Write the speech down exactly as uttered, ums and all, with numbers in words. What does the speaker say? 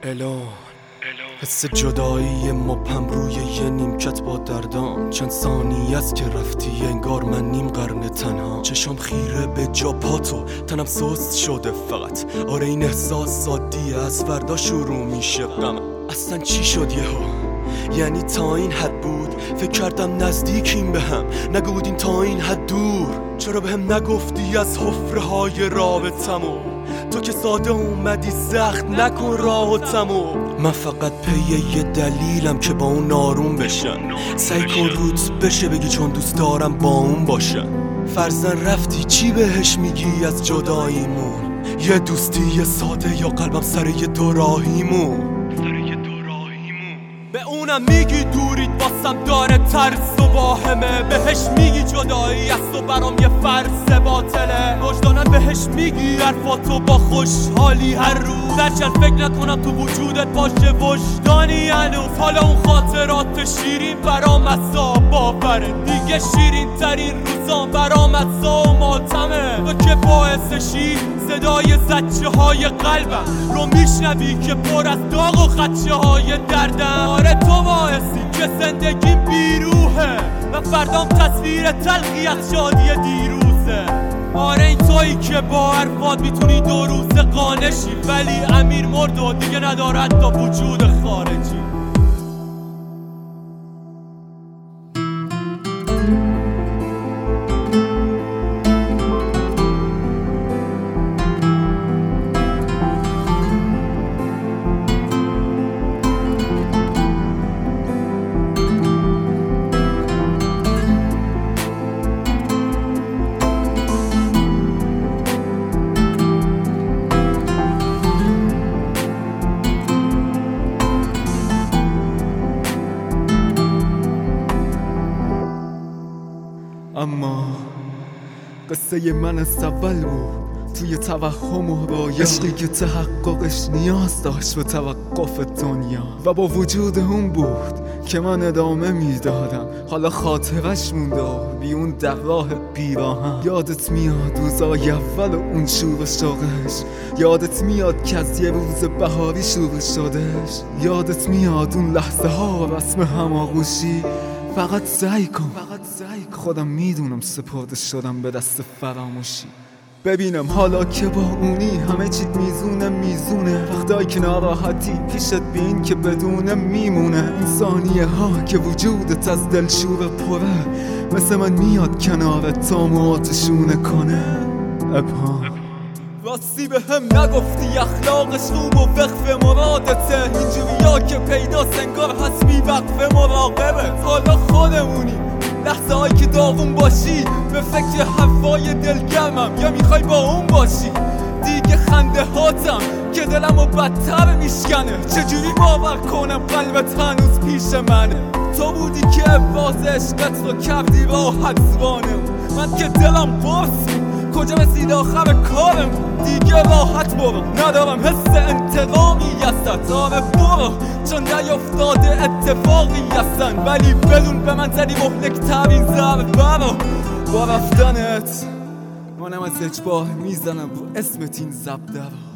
الان حس جدایی مبهم روی یه نیمکت با دردام. چند ثانیه است که رفتی انگار من نیم قرن تنها. چشم خیره به جا پاتو تنم سست شده فقط. آره این احساس عادیه، از فردا شروع میشه غمم. اصلا چی شد یهو؟ یعنی تا این حد بود؟ فکر کردم نزدیکیم به هم، نگو بودیم تا این حد دور. چرا به هم نگفتی از حفره های رابطمو؟ تو که ساده اومدی زخم نکن راحتمو. من فقط پی یه دلیلم که با اون آروم بشم. سعی کن روت بشه بگی چون دوست دارم با اون باشم. فرزن رفتی چی بهش میگی از جداییمون؟ یه دوستی یه ساده یا قلبم سر یه دوراهیمون؟ به اونم میگی دورید باسم داره ترس و واهمه. بهش میگی جدایی از تو برام یه فرض باطله. وجدانم بهش میگی حرفاتو با خوشحالی هر روز. درچل فکر نکنم تو وجودت باشه وجدانی هنوز. حالا اون خاطرات شیرین برام عذاب آوره. دیگه شیرین ترین روزام برام عذاب و ماتمه. تو که باعثشی صدای زجه های قلبم رو میشنوی که پر از داغ و خدشه های دردم. آره تو باعثی که زندگیم بیروحه و فردام تصویر تلخی از شادی دیروزه. آره این تویی که با حرفات میتونی دو روز قانشی، ولی امیر مرد و دیگه ندارد تا وجود خارجی. اما قصه من از اول بود توی توهم و رویا، عشقی که تحققش نیاز داشت به توقف دنیا. و با وجود اون بود که من ادامه میدادم. حالا خاطرش مونده بیون در راه بیراهم. یادت میاد روزای اول و اون شور و شوقش؟ یادت میاد که از یه روز بهاری شروع شدش؟ یادت میاد اون لحظه ها رسم هماغوشی؟ فقط سعی کن، فقط سعی کن. خودم میدونم سپرده شدم به دست فراموشی. ببینم حالا که با اونی همه چیت میزونه میزونه. وقتایی که ناراحتی پیشت بین که بدونه میمونه. این ثانیه ها که وجودت از دلشور پره، مثل من میاد کنارت تا مواتشونه کنه. ابهام راستی به هم نگفتی اخلاقش خوب و وقف مرادته. اینجوری ها که پیدا سنگار هست بی وقف مراقبه. حالا خودمونی لحظه هایی که داغون باشی به فکر حرفای دلگرمم یا میخوای با اون باشی. دیگه خنده هاتم که دلمو بدتر میشکنه. چجوری باور کنم قلبت هنوز پیش منه؟ تو بودی که ابراز عشقت رو کردی راحت زبانم. من که دلم قرص کجا رسید آخر کارم؟ دیگه راحت برو، ندارم حس انتقامی ازت. آره برو چون نیافتاده اتفاقی هستن، ولی بدون به من زدی مهلک ترین ضربه رو. با رفتنت منم از اجبار میزنم رو اسمت این زبده رو.